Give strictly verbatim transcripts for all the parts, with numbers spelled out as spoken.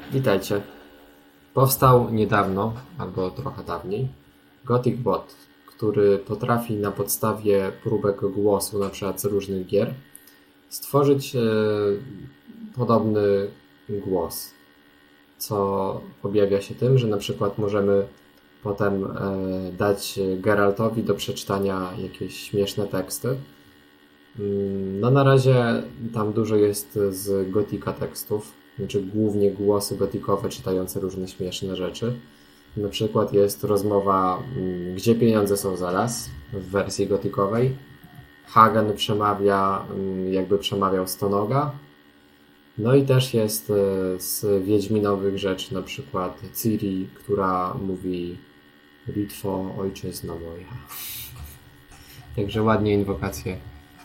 Witajcie. Powstał niedawno, albo trochę dawniej, GothicBot, który potrafi na podstawie próbek głosu, na przykład z różnych gier, stworzyć e, podobny głos, co objawia się tym, że na przykład możemy potem e, dać Geraltowi do przeczytania jakieś śmieszne teksty. No na razie tam dużo jest z Gotika tekstów, znaczy głównie głosy gotikowe czytające różne śmieszne rzeczy. Na przykład jest rozmowa Gdzie pieniądze są zaraz w wersji gotikowej. Hagen przemawia, jakby przemawiał stonoga. No i też jest z wiedźminowych rzeczy, na przykład Ciri, która mówi Litwo, ojczyzno moja. Także ładnie inwokacje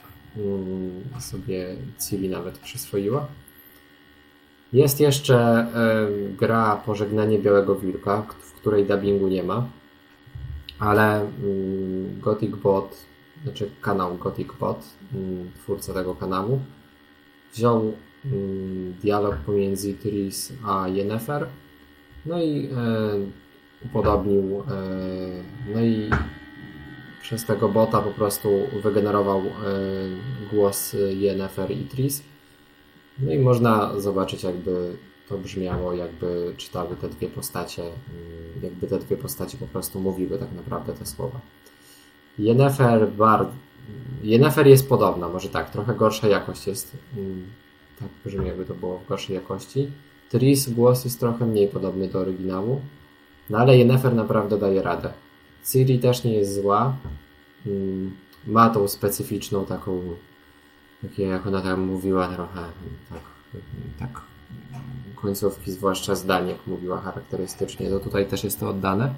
sobie Ciri nawet przyswoiła. Jest jeszcze y, gra Pożegnanie Białego Wilka, w której dubbingu nie ma, ale y, GothicBot, znaczy kanał GothicBot, y, twórca tego kanału, wziął y, dialog pomiędzy Triss a Yennefer, no i y, upodobnił, y, no i przez tego bota po prostu wygenerował y, głos Yennefer i Triss. No i można zobaczyć, jakby to brzmiało, jakby czytały te dwie postacie, jakby te dwie postacie po prostu mówiły tak naprawdę te słowa. Yennefer, bar... Yennefer jest podobna, może tak, trochę gorsza jakość jest, tak brzmi, jakby to było w gorszej jakości. Triss głos jest trochę mniej podobny do oryginału, no ale Yennefer naprawdę daje radę. Ciri też nie jest zła, ma tą specyficzną taką, takie, jak ona tam mówiła trochę, tak, tak końcówki, zwłaszcza zdanie, jak mówiła charakterystycznie, to tutaj też jest to oddane.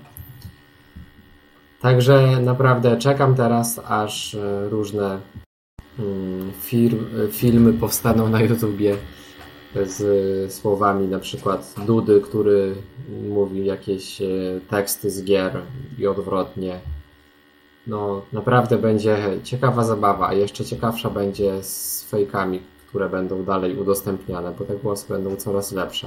Także naprawdę czekam teraz, aż różne firm, filmy powstaną na YouTubie z słowami, na przykład Dudy, który mówi jakieś teksty z gier i odwrotnie. No, naprawdę będzie ciekawa zabawa, a jeszcze ciekawsza będzie z fejkami, które będą dalej udostępniane, bo te głosy będą coraz lepsze.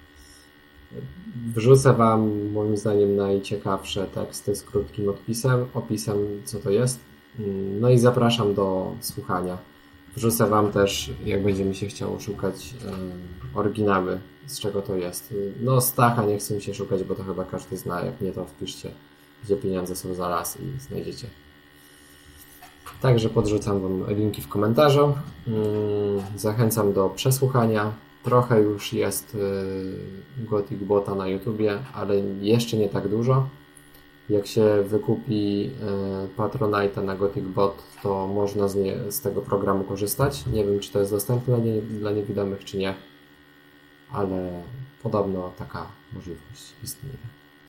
Wrzucę Wam, moim zdaniem, najciekawsze teksty z krótkim odpisem, opisem, co to jest. No i zapraszam do słuchania. Wrzucę Wam też, jak będzie mi się chciało szukać, oryginały, z czego to jest. No, Stacha nie chcę mi się szukać, bo to chyba każdy zna. Jak nie, to wpiszcie Gdzie pieniądze są zaraz i znajdziecie. Także podrzucam Wam linki w komentarzu. Zachęcam do przesłuchania. Trochę już jest GothicBota na YouTubie, ale jeszcze nie tak dużo. Jak się wykupi Patronite'a na GothicBot, to można z, nie, z tego programu korzystać. Nie wiem, czy to jest dostępne dla, nie, dla niewidomych, czy nie, ale podobno taka możliwość istnieje.